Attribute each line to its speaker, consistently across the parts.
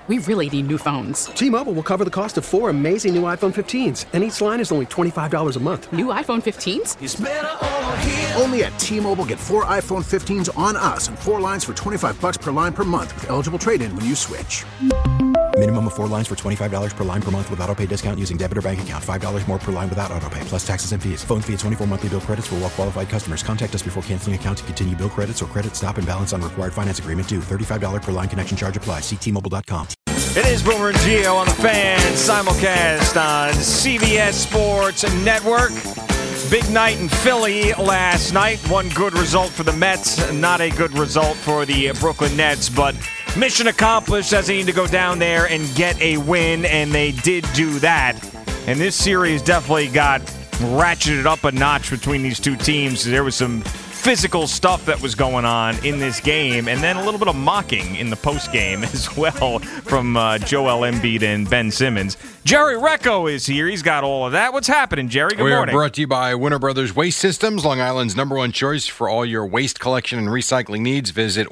Speaker 1: We really need new phones.
Speaker 2: T-Mobile will cover the cost of 4 amazing new iPhone 15s, and each line is only $25 a month.
Speaker 1: New iPhone 15s?
Speaker 3: It's better over here.
Speaker 4: Only at T-Mobile, get 4 iPhone 15s on us and 4 lines for $25 per line per month with eligible trade-in when you switch.
Speaker 5: Minimum of 4 lines for $25 per line per month with autopay discount using debit or bank account. $5 more per line without autopay, plus taxes and fees. Phone fee at 24 monthly bill credits for well-qualified customers. Contact us before canceling account to continue bill credits or credit stop and balance on required finance agreement due. $35 per line connection charge applies. See T-Mobile.com.
Speaker 6: It is Boomer and Gio on the Fan, simulcast on CBS Sports Network. Big night in Philly last night. One good result for the Mets, not a good result for the Brooklyn Nets, but mission accomplished as they need to go down there and get a win, and they did do that. And this series definitely got ratcheted up a notch between these two teams. There was some physical stuff that was going on in this game, and then a little bit of mocking in the postgame as well from Joel Embiid and Ben Simmons. Jerry Recco is here. He's got all of that. What's happening, Jerry? Good morning.
Speaker 7: We are brought to you by Winter Brothers Waste Systems, Long Island's #1 choice for all your waste collection and recycling needs. Visit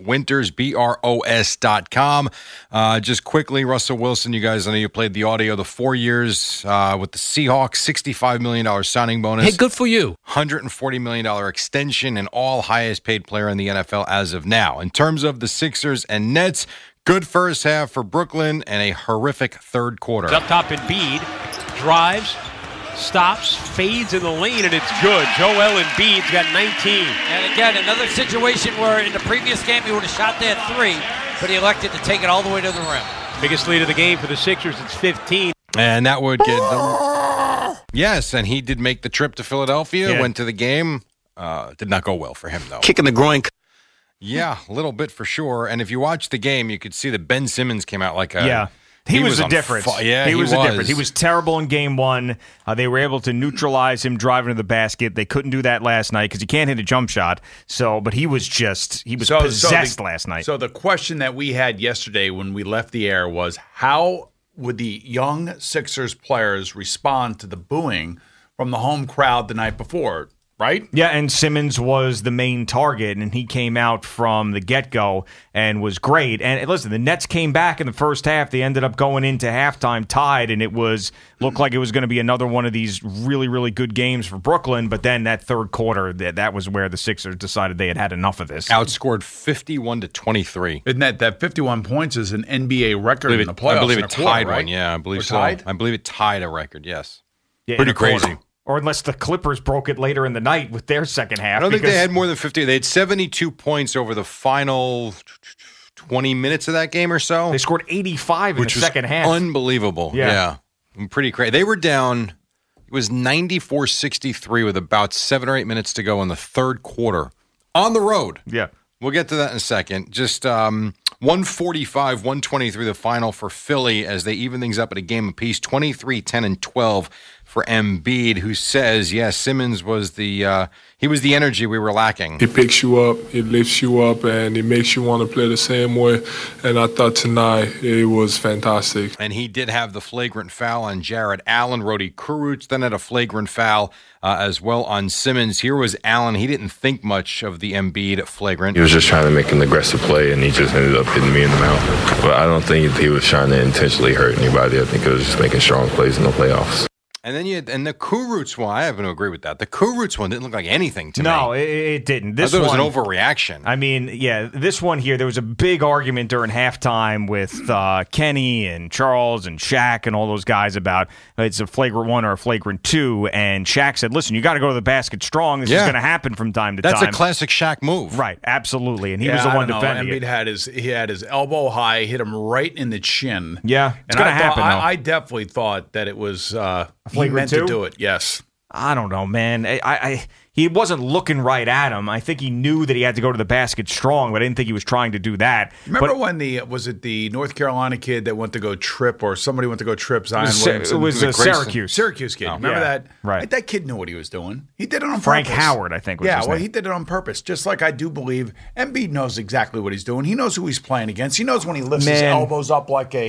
Speaker 7: wintersbros.com. Just quickly, Russell Wilson, you guys, I know you played the audio, the 4 years with the Seahawks, $65 million signing bonus.
Speaker 8: Hey, good for you.
Speaker 7: $140 million extension, and all highest paid player in the NFL as of now. In terms of the Sixers and Nets, good first half for Brooklyn and a horrific third quarter.
Speaker 9: Up top, Embiid drives, stops, fades in the lane, and it's good. Joel Embiid's got 19.
Speaker 8: And again, another situation where in the previous game he would have shot that 3, but he elected to take it all the way to the rim.
Speaker 9: Biggest lead of the game for the Sixers, it's 15.
Speaker 7: And that would get them. Yes, and he did make the trip to Philadelphia, went to the game. Did not go well for him, though.
Speaker 10: Kicking the groin.
Speaker 7: Yeah, a little bit for sure. And if you watch the game, you could see that Ben Simmons came out like a...
Speaker 6: Yeah. He was a difference.
Speaker 7: Yeah,
Speaker 6: he was a difference. He was terrible in game one. They were able to neutralize him driving to the basket. They couldn't do that last night because he can't hit a jump shot. But he was possessed last night.
Speaker 11: So the question that we had yesterday when we left the air was, how would the young Sixers players respond to the booing from the home crowd the night before? Right?
Speaker 6: Yeah, and Simmons was the main target, and he came out from the get-go and was great. And listen, the Nets came back in the first half. They ended up going into halftime tied, and looked like it was going to be another one of these really, really good games for Brooklyn. But then that third quarter, that was where the Sixers decided they had enough of this.
Speaker 7: Outscored 51-23.
Speaker 11: Isn't that 51 points is an NBA record in the playoffs?
Speaker 7: I believe it tied
Speaker 11: right?
Speaker 7: one. Yeah, I believe so.
Speaker 11: Tied?
Speaker 7: I believe it tied a record, yes.
Speaker 6: Yeah,
Speaker 7: pretty crazy.
Speaker 6: Or unless the Clippers broke it later in the night with their second half.
Speaker 7: I don't think they had more than 50. They had 72 points over the final 20 minutes of that game or so.
Speaker 6: They scored 85 in the second half.
Speaker 7: Unbelievable. Yeah. Pretty crazy. They were down, it was 94-63 with about 7 or 8 minutes to go in the third quarter on the road.
Speaker 6: Yeah.
Speaker 7: We'll get to that in a second. Just 145-123 the final for Philly as they even things up at a game apiece, 23-10-12 for Embiid, who says, yes, Simmons was the energy we were lacking.
Speaker 12: He picks you up, he lifts you up, and he makes you want to play the same way. And I thought tonight it was fantastic.
Speaker 7: And he did have the flagrant foul on Jared Allen. Rodi Kurucs then had a flagrant foul as well on Simmons. Here was Allen. He didn't think much of the Embiid flagrant.
Speaker 13: He was just trying to make an aggressive play, and he just ended up hitting me in the mouth. But I don't think he was trying to intentionally hurt anybody. I think he was just making strong plays in the playoffs.
Speaker 7: And then the Kurucs one, I happen to agree with that. The Kurucs one didn't look like anything to me.
Speaker 6: No, it didn't.
Speaker 7: I thought it was an overreaction.
Speaker 6: I mean, yeah, this one here, there was a big argument during halftime with Kenny and Charles and Shaq and all those guys about it's a flagrant 1 or a flagrant 2. And Shaq said, listen, you got to go to the basket strong. This is going to happen from time to time.
Speaker 7: That's a classic Shaq move.
Speaker 6: Right, absolutely. And he was the one defending it.
Speaker 11: Embiid had his elbow high, hit him right in the chin.
Speaker 6: Yeah, it's going to happen, though.
Speaker 11: I definitely thought that it was... he meant to do it, yes.
Speaker 6: I don't know, man. He wasn't looking right at him. I think he knew that he had to go to the basket strong, but I didn't think he was trying to do that.
Speaker 11: Remember when was it the North Carolina kid that went to go trip, or somebody went to go trip Zion Williamson?
Speaker 6: It was
Speaker 11: Syracuse. Syracuse kid. Remember that?
Speaker 6: Right.
Speaker 11: That kid knew what he was doing. He did it on
Speaker 6: Frank
Speaker 11: purpose.
Speaker 6: Howard, I think was his name.
Speaker 11: He did it on purpose. Just like I do believe Embiid knows exactly what he's doing. He knows who he's playing against. He knows when he lifts his elbows up like a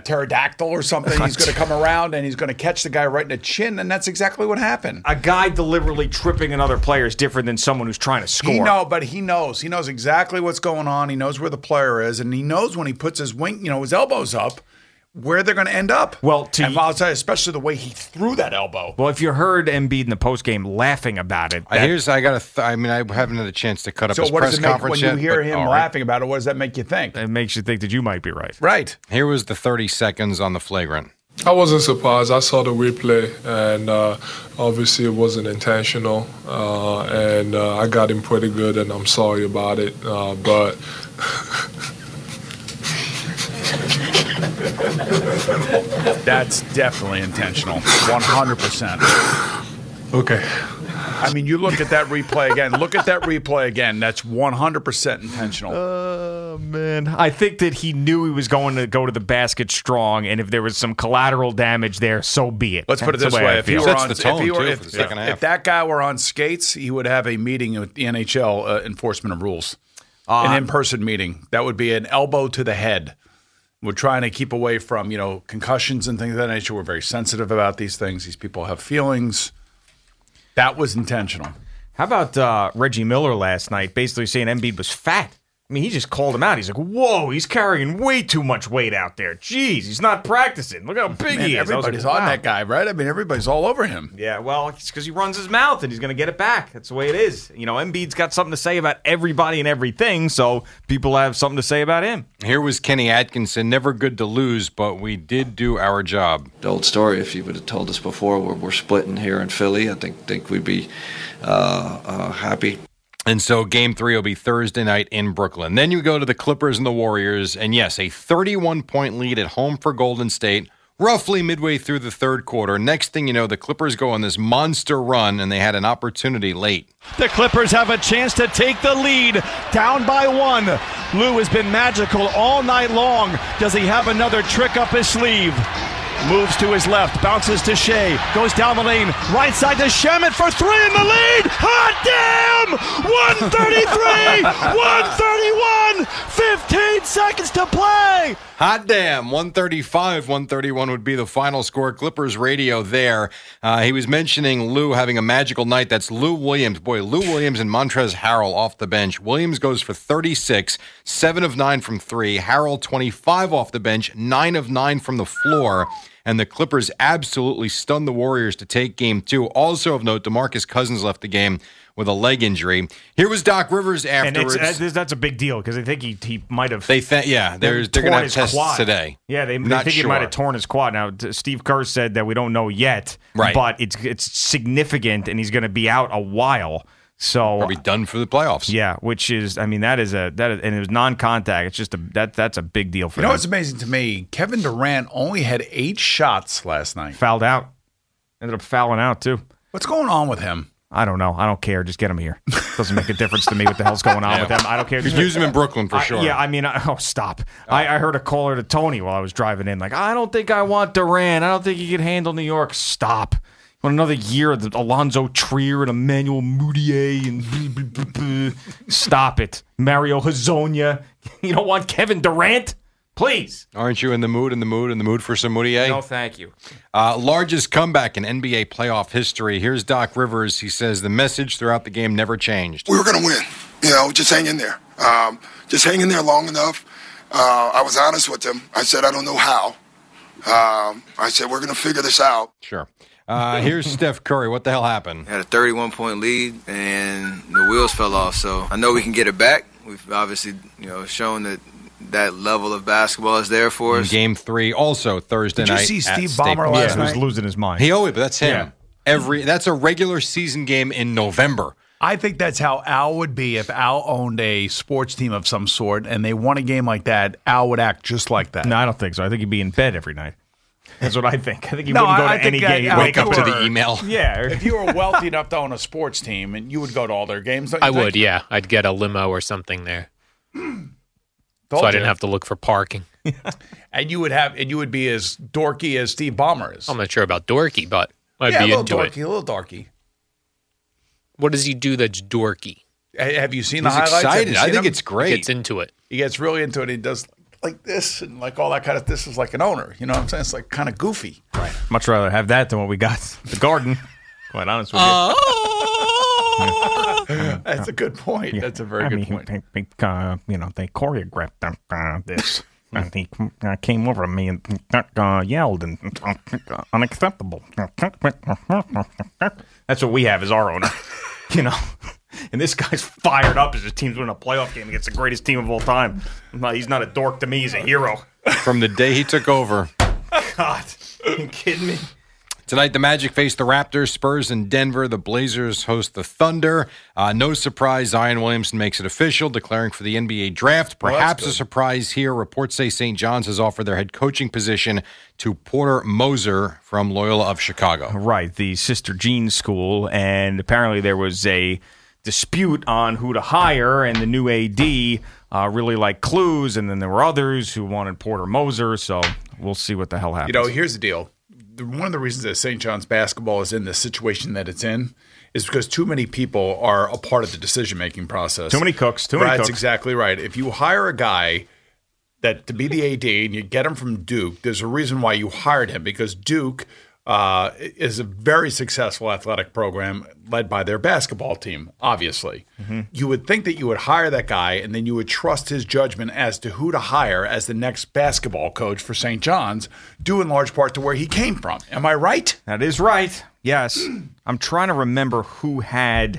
Speaker 11: pterodactyl or something. He's going to come around and he's going to catch the guy right in the chin, and that's exactly what happened.
Speaker 6: A guy delivers deliberately tripping another player is different than someone who's trying to score.
Speaker 11: He knows. He knows exactly what's going on. He knows where the player is, and he knows when he puts his his elbows up, where they're going to end up.
Speaker 6: Well,
Speaker 11: and I'll tell you, especially the way he threw that elbow.
Speaker 6: Well, if you heard Embiid in the postgame laughing about it,
Speaker 7: I haven't had a chance to cut up
Speaker 11: So
Speaker 7: his
Speaker 11: what
Speaker 7: press
Speaker 11: does it make
Speaker 7: conference
Speaker 11: when
Speaker 7: yet.
Speaker 11: you hear
Speaker 7: but
Speaker 11: him
Speaker 7: all right.
Speaker 11: laughing about it? What does that make you think?
Speaker 6: it makes you think that you might be right.
Speaker 11: Right.
Speaker 7: Here was the 30 seconds on the flagrant.
Speaker 12: I wasn't surprised. I saw the replay, and obviously it wasn't intentional. And I got him pretty good, and I'm sorry about it. But
Speaker 11: That's definitely intentional. 100%.
Speaker 12: Okay.
Speaker 11: I mean, you look at that replay again. That's 100% intentional.
Speaker 6: Oh, man. I think that he knew he was going to go to the basket strong, and if there was some collateral damage there, so be it.
Speaker 11: Let's put it
Speaker 6: That's
Speaker 11: this
Speaker 6: the
Speaker 11: way.
Speaker 6: I
Speaker 11: If he
Speaker 6: feel.
Speaker 11: were on,
Speaker 7: the tone,
Speaker 11: if he were,
Speaker 7: too, for the second half.
Speaker 11: if that guy were on skates, he would have a meeting with the NHL enforcement of rules. An in-person meeting. That would be an elbow to the head. We're trying to keep away from, concussions and things of that nature. We're very sensitive about these things. These people have feelings. That was intentional.
Speaker 6: How about Reggie Miller last night basically saying Embiid was fat? I mean, he just called him out. He's like, whoa, he's carrying way too much weight out there. Jeez, he's not practicing. Look how big he is.
Speaker 11: Everybody's on that guy, right? I mean, everybody's all over him.
Speaker 6: Yeah, well, it's because he runs his mouth and he's going to get it back. That's the way it is. Embiid's got something to say about everybody and everything, so people have something to say about him.
Speaker 7: Here was Kenny Atkinson. Never good to lose, but we did do our job.
Speaker 3: The old story, if you would have told us before we're splitting here in Philly, I think we'd be happy.
Speaker 7: And so Game 3 will be Thursday night in Brooklyn. Then you go to the Clippers and the Warriors, and yes, a 31-point lead at home for Golden State, roughly midway through the third quarter. Next thing you know, the Clippers go on this monster run, and they had an opportunity late.
Speaker 10: The Clippers have a chance to take the lead, down by 1. Lou has been magical all night long. Does he have another trick up his sleeve? Moves to his left, bounces to Shea, goes down the lane, right side to Shamet for 3 in the lead. Hot damn! 133, 131, 15 seconds to play.
Speaker 7: Hot damn, 135, 131 would be the final score. Clippers radio there. He was mentioning Lou having a magical night. That's Lou Williams. Boy, Lou Williams and Montrezl Harrell off the bench. Williams goes for 36, 7 of 9 from 3. Harrell 25 off the bench, 9 of 9 from the floor. And the Clippers absolutely stunned the Warriors to take Game 2. Also of note, DeMarcus Cousins left the game with a leg injury. Here was Doc Rivers afterwards.
Speaker 6: And that's a big deal because I think he might have.
Speaker 7: They're going to have tests
Speaker 6: quad
Speaker 7: today.
Speaker 6: Yeah, they think he might have torn his quad. Now, Steve Kerr said that we don't know yet,
Speaker 7: right?
Speaker 6: But it's significant, and he's going to be out a while. So
Speaker 7: probably done for the playoffs.
Speaker 6: Yeah, which is, I mean, that is, and it was non-contact. It's just that's a big deal for them.
Speaker 11: What's amazing to me? Kevin Durant only had 8 shots last night.
Speaker 6: Fouled out. Ended up fouling out too.
Speaker 11: What's going on with him?
Speaker 6: I don't know. I don't care. Just get him here. Doesn't make a difference to me what the hell's going on with them. I don't care.
Speaker 7: Just use him in Brooklyn for sure.
Speaker 6: Yeah, I mean, stop. I heard a caller to Tony while I was driving in. Like, I don't think I want Durant. I don't think he can handle New York. Stop. Want another year of Alonzo Trier and Emmanuel Mudiay and stop it. Mario Hezonja. You don't want Kevin Durant? Please.
Speaker 7: Aren't you in the mood for some Mudiay?
Speaker 6: No, thank you.
Speaker 7: Largest comeback in NBA playoff history. Here's Doc Rivers. He says the message throughout the game never changed.
Speaker 14: We were going to win. Just hang in there. Just hang in there long enough. I was honest with him. I said, I don't know how. I said, we're going to figure this out.
Speaker 7: Sure. Here's Steph Curry. What the hell happened?
Speaker 15: Had a 31-point lead, and the wheels fell off. So I know we can get it back. We've obviously, shown that level of basketball is there for us.
Speaker 7: Game 3, also Thursday night.
Speaker 11: Did you see Steve Ballmer last night?
Speaker 6: He was losing his mind.
Speaker 7: But that's him. Yeah. That's a regular season game in November.
Speaker 11: I think that's how Al would be if Al owned a sports team of some sort and they won a game like that. Al would act just like that.
Speaker 6: No, I don't think so. I think he'd be in bed every night. That's what I think. I think he wouldn't go to any game.
Speaker 7: Wake up to the email.
Speaker 6: Yeah.
Speaker 11: If you were wealthy enough to own a sports team, and you would go to all their games.
Speaker 16: I would, yeah. I'd get a limo or something there, so I didn't have to look for parking.
Speaker 11: And you would be as dorky as Steve Ballmer is.
Speaker 16: I'm not sure about dorky, but I'd be into it.
Speaker 11: A little dorky.
Speaker 16: What does he do that's dorky?
Speaker 11: Have you seen the
Speaker 7: He's
Speaker 11: highlights?
Speaker 7: excited. I think it's great.
Speaker 16: He gets into it.
Speaker 11: He gets really into it. He does like this and like all that kind of. This is like an owner. You know what I'm saying? It's like kind of goofy.
Speaker 6: Right. Much rather have that than what we got. The Garden. Quite honest with you.
Speaker 11: That's a good point. That's a very good point.
Speaker 17: They choreographed this. And he came over to me and yelled and unacceptable. That's what we have as our owner, And this guy's fired up as his team's winning a playoff game against the greatest team of all time. He's not a dork to me; he's a hero.
Speaker 7: From the day he took over.
Speaker 17: God, are you kidding me?
Speaker 7: Tonight, the Magic face the Raptors, Spurs in Denver. The Blazers host the Thunder. No surprise, Zion Williamson makes it official, declaring for the NBA draft. Perhaps a surprise here. Reports say St. John's has offered their head coaching position to Porter Moser from Loyola of Chicago.
Speaker 17: Right, the Sister Jean School. And apparently there was a dispute on who to hire, and the new AD really liked Clues, and then there were others who wanted Porter Moser. So we'll see what the hell happens.
Speaker 11: Here's the deal. One of the reasons that St. John's basketball is in the situation that it's in is because too many people are a part of the decision-making process.
Speaker 17: Too many cooks. Too many cooks.
Speaker 11: That's exactly right. If you hire a guy to be the AD and you get him from Duke, there's a reason why you hired him, because Duke is a very successful athletic program led by their basketball team, obviously. Mm-hmm. You would think that you would hire that guy and then you would trust his judgment as to who to hire as the next basketball coach for St. John's, due in large part to where he came from. Am I right?
Speaker 17: That is right. Yes. I'm trying to remember who had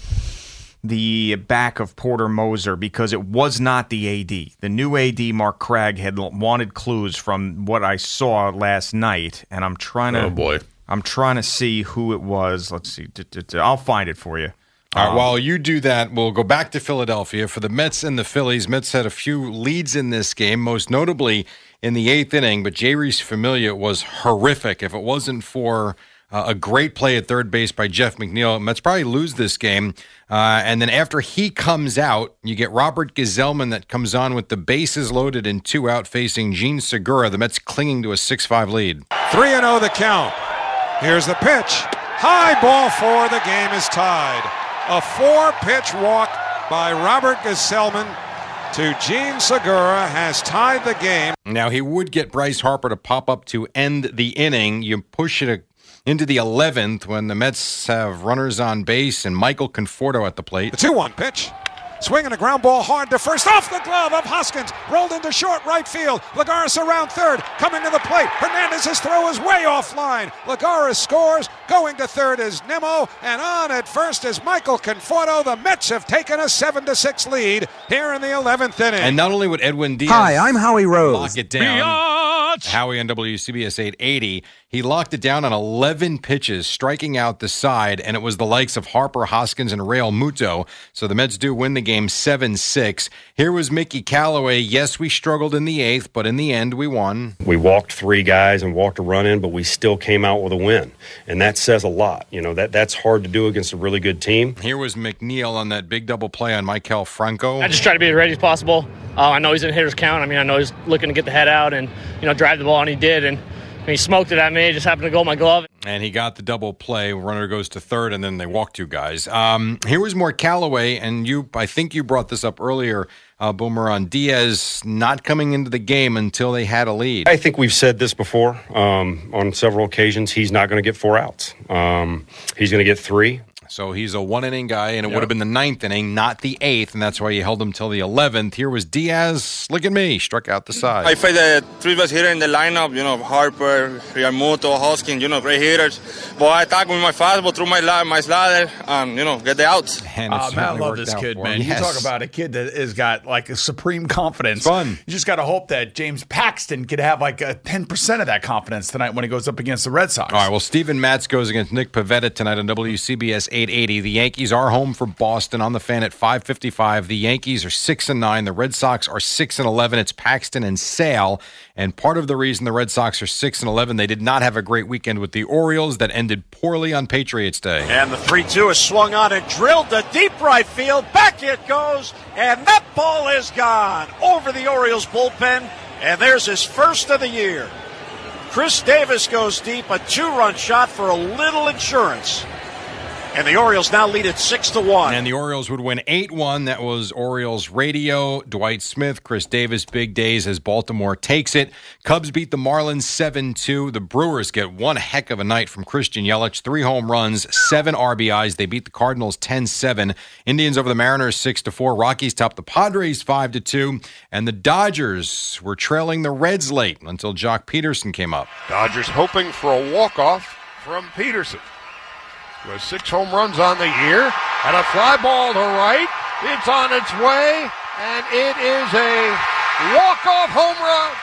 Speaker 17: the back of Porter Moser, because it was not the AD. The new AD, Mark Craig, had wanted Clues from what I saw last night, and I'm trying to.
Speaker 11: Oh boy!
Speaker 17: I'm trying to see who it was. Let's see. I'll find it for you.
Speaker 7: All right, while you do that, we'll go back to Philadelphia. For the Mets and the Phillies, Mets had a few leads in this game, most notably in the 8th inning, but Jeurys Familia was horrific. If it wasn't for a great play at third base by Jeff McNeil, Mets probably lose this game. And then after he comes out, you get Robert Gazelman that comes on with the bases loaded and 2 out facing Gene Segura. The Mets clinging to a 6-5 lead.
Speaker 18: 3-0 the count. Here's the pitch. High ball 4. The game is tied. A 4-pitch walk by Robert Gazelman to Gene Segura has tied the game.
Speaker 7: Now, he would get Bryce Harper to pop up to end the inning. You push it into the 11th when the Mets have runners on base and Michael Conforto at the plate.
Speaker 18: The 2-1 pitch. Swinging a ground ball hard to first, off the glove of Hoskins, rolled into short right field. Lagares around third, coming to the plate. Hernandez's throw is way offline. Lagares scores. Going to third is Nimmo, and on at first is Michael Conforto. The Mets have taken a 7-6 lead here in the 11th inning.
Speaker 7: And not only would Edwin Diaz
Speaker 19: Hi, I'm Howie Rose.
Speaker 7: lock it down, Howie on WCBS 880, he locked it down on 11 pitches, striking out the side, and it was the likes of Harper, Hoskins, and Real Muto. So the Mets do win the game 7-6. Here was Mickey Callaway. Yes, we struggled in the 8th, but in the end, we won.
Speaker 20: We walked 3 guys and walked a run in, but we still came out with a win, and that says a lot. That's hard to do against a really good team.
Speaker 7: Here was McNeil on that big double play on Maikel Franco.
Speaker 21: I just try to be as ready as possible. I know he's in hitter's count. I know he's looking to get the head out and drive the ball, and he did, and he smoked it at me. It just happened to go in my glove.
Speaker 7: And he got the double play. Runner goes to third, and then they walk 2 guys. Here was more Callaway, and I think you brought this up earlier, Boomer, on Diaz not coming into the game until they had a lead.
Speaker 20: I think we've said this before on several occasions. He's not going to get 4 outs. He's going to get 3.
Speaker 7: So he's a 1-inning guy, and it would have been the 9th inning, not the 8th, and that's why you held him till the 11th. Here was Diaz. Look at me. Struck out the side.
Speaker 22: I faced the 3 best hitter in the lineup, Harper, Realmuto, Hoskins, great hitters. But I attack with my fastball through my slider and, get the outs.
Speaker 11: Man, I love this kid, man.
Speaker 7: Yes.
Speaker 11: You talk about a kid that has got, a supreme confidence.
Speaker 7: It's fun.
Speaker 11: You just got to hope that James Paxton could have, a 10% of that confidence tonight when he goes up against the Red Sox.
Speaker 7: All right, well, Steven Matz goes against Nick Pivetta tonight on WCBS 880. The Yankees are home for Boston on the Fan at 5:55. The Yankees are 6-9. The Red Sox are 6-11. It's Paxton and Sale. And part of the reason the Red Sox are 6-11, they did not have a great weekend with the Orioles that ended poorly on Patriots Day.
Speaker 23: And the 3-2 is swung on and drilled to deep right field. Back it goes, and that ball is gone over the Orioles bullpen. And there's his first of the year. Chris Davis goes deep, a 2-run shot for a little insurance. And the Orioles now lead it 6-1.
Speaker 7: And the Orioles would win 8-1. That was Orioles radio. Dwight Smith, Chris Davis, big days as Baltimore takes it. Cubs beat the Marlins 7-2. The Brewers get one heck of a night from Christian Yelich. 3 home runs, 7 RBIs. They beat the Cardinals 10-7. Indians over the Mariners 6-4. Rockies top the Padres 5-2. And the Dodgers were trailing the Reds late until Jock Peterson came up.
Speaker 1: Dodgers hoping for a walk-off from Peterson. With 6 home runs on the year and a fly ball to right. It's on its way, and it is a walk-off home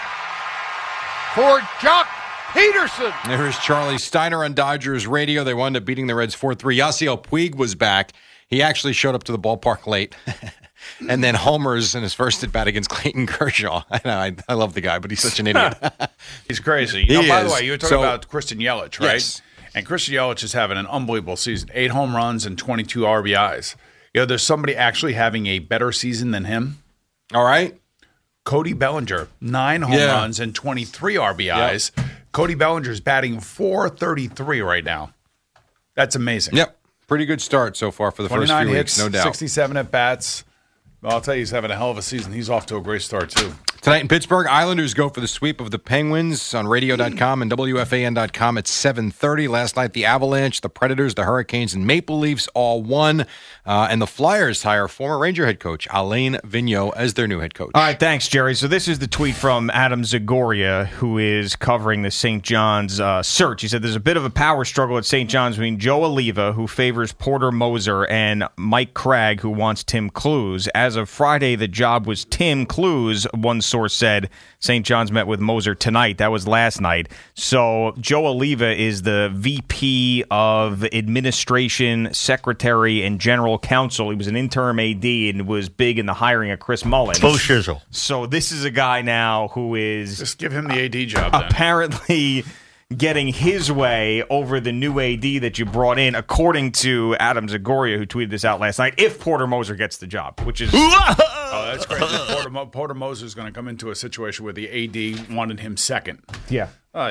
Speaker 1: run for Jock Peterson.
Speaker 7: There's Charlie Steiner on Dodgers radio. They wound up beating the Reds 4-3. Yasiel Puig was back. He actually showed up to the ballpark late. And then homers in his first at-bat against Clayton Kershaw. I love the guy, but he's such an idiot.
Speaker 11: He's crazy. By the way, you were talking about Christian Yelich, right?
Speaker 7: Yes.
Speaker 11: And Christian Yelich is having an unbelievable season. 8 home runs and 22 RBIs. There's somebody actually having a better season than him.
Speaker 7: All right.
Speaker 11: Cody Bellinger, 9 home runs and 23 RBIs. Yep. Cody Bellinger's batting .433 right now. That's amazing.
Speaker 7: Yep. Pretty good start so far for the first few
Speaker 11: hits,
Speaker 7: weeks, no doubt.
Speaker 11: 67 at-bats. Well, I'll tell you, he's having a hell of a season. He's off to a great start, too.
Speaker 7: Tonight in Pittsburgh, Islanders go for the sweep of the Penguins on radio.com and WFAN.com at 7:30. Last night, the Avalanche, the Predators, the Hurricanes, and Maple Leafs all won. And the Flyers hire former Ranger head coach Alain Vigneault as their new head coach.
Speaker 17: All right, thanks, Jerry. So this is the tweet from Adam Zagoria, who is covering the St. John's search. He said there's a bit of a power struggle at St. John's between Joe Oliva, who favors Porter Moser, and Mike Cragg, who wants Tim Clues. As of Friday, the job was Tim Clues, one source said. St. John's met with Moser tonight. That was last night. So Joe Oliva is the VP of Administration, Secretary, and General Counsel. He was an interim AD and was big in the hiring of Chris Mullins.
Speaker 2: Full shizzle.
Speaker 17: So this is a guy now who is...
Speaker 11: Just give him the AD job,
Speaker 17: apparently getting his way over the new AD that you brought in, according to Adam Zagoria, who tweeted this out last night, if Porter Moser gets the job, which is...
Speaker 11: Oh, that's great. Porter Moser is going to come into a situation where the AD wanted him second.
Speaker 17: Yeah.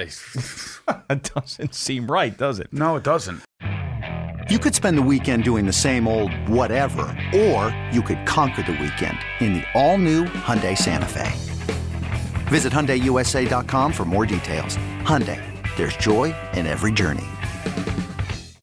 Speaker 11: That
Speaker 17: doesn't seem right, does it?
Speaker 11: No, it doesn't.
Speaker 19: You could spend the weekend doing the same old whatever, or you could conquer the weekend in the all-new Hyundai Santa Fe. Visit HyundaiUSA.com for more details. Hyundai, there's joy in every journey.